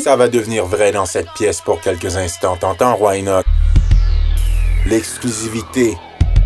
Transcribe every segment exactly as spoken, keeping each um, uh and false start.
Ça va devenir vrai dans cette pièce pour quelques instants. T'entends, Roi Enoch? L'exclusivité.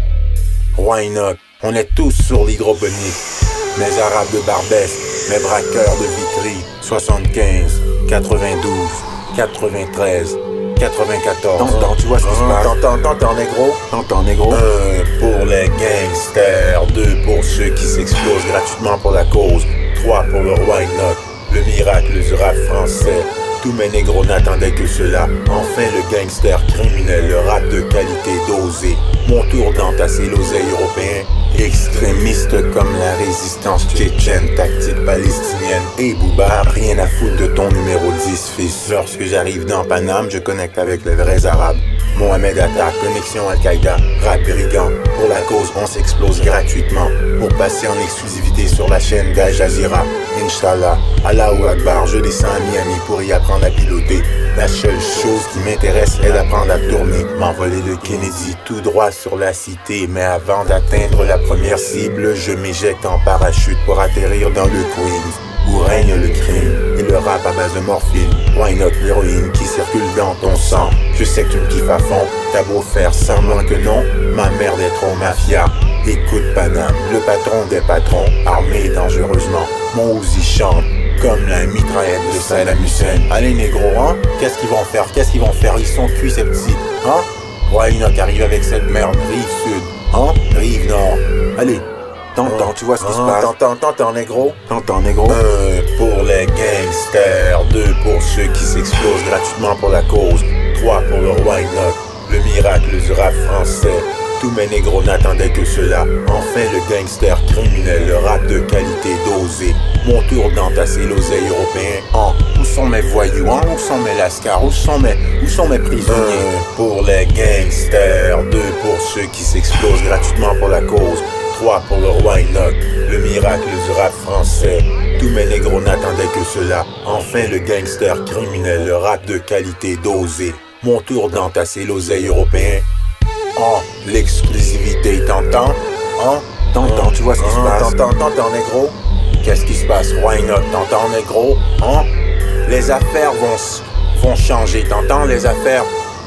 Roi Enoch. On est tous sur l'hydroponique. Mes arabes de Barbès, mes braqueurs de Vitry. soixante-quinze, quatre-vingt-douze, quatre-vingt-treize, quatre-vingt-quatorze. T'entends, tu vois ce qui se passe? T'entends, t'entends, négro? T'entends, négro? Un pour les gangsters, deux pour ceux qui s'explosent gratuitement pour la cause, trois pour le Roi Enoch, le miracle du rap français. Tous mes négros n'attendaient que cela. Enfin le gangster criminel, le rap de qualité dosé. Mon tour d'entasser l'oseille européen. Extrémiste comme la résistance tchétchène, tactique palestinienne. Et Booba, rien à foutre de ton numéro dix, fils. Lorsque j'arrive dans Paname, je connecte avec les vrais arabes. Mohamed Atta, connexion Al-Qaïda, rap brigand. Pour la cause, on s'explose gratuitement. Pour passer en exclusivité sur la chaîne d'Al Jazeera. Inch'Allah, Allahu Akbar, je descends à Miami pour y apprendre à piloter. La seule chose qui m'intéresse est d'apprendre à tourner. M'envoler de Kennedy tout droit sur la cité. Mais avant d'atteindre la première cible, je m'éjecte en parachute pour atterrir dans le Queens, où règne le crime et le rap à base de morphine. Why not l'héroïne qui circule dans ton sang? Je sais que tu me kiffes à fond, t'as beau faire semblant que non, ma merde est trop mafia. Écoute Paname, le patron des patrons, armé dangereusement. Mon Uzi chante comme la mitraillette de Saddam Hussein. Allez négro, hein? Qu'est-ce qu'ils vont faire? Qu'est-ce qu'ils vont faire? Ils sont cuits ces petits, hein? Roi Enoch arrive avec cette merde, rive sud, hein? Rive nord. Allez, t'entends, tu vois ce qui se passe? T'entends, t'entends négro? T'entends négro? Un pour les gangsters, deux pour ceux qui s'explosent gratuitement pour la cause, trois pour le Roi Enoch, le miracle du rap français. Tous mes négros n'attendaient que cela. Enfin le gangster criminel, le rap de qualité dosé. Mon tour d'entasser l'oseille européen. Hein? Où sont mes voyous? Hein? Où sont mes lascars? Où sont mes, où sont mes prisonniers? Un pour les gangsters, deux pour ceux qui s'explosent gratuitement pour la cause, trois pour le Roi Enoch, le miracle du rap français. Tous mes négros n'attendaient que cela. Enfin le gangster criminel, le rap de qualité dosé. Mon tour d'entasser l'oseille européen. Oh, l'exclusivité, t'entends? Hein? T'entends, tu vois ce qui se passe? T'entends, t'entends, négro? Qu'est-ce qui se passe, Roi Enoch? T'entends, négro? Hein? Les affaires vont, vont changer, t'entends? Les affaires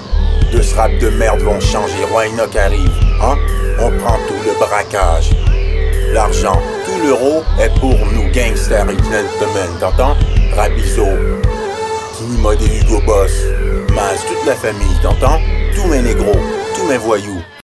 de ce rap de merde vont changer. Roi Enoch arrive, hein? On prend tout, le braquage, l'argent, tout l'euro est pour nous, gangsters et gentlemen, t'entends? Rabizo, Kini Mode et Hugo Boss, Maz, toute la famille, t'entends? Tous mes négros, tous mes voyous,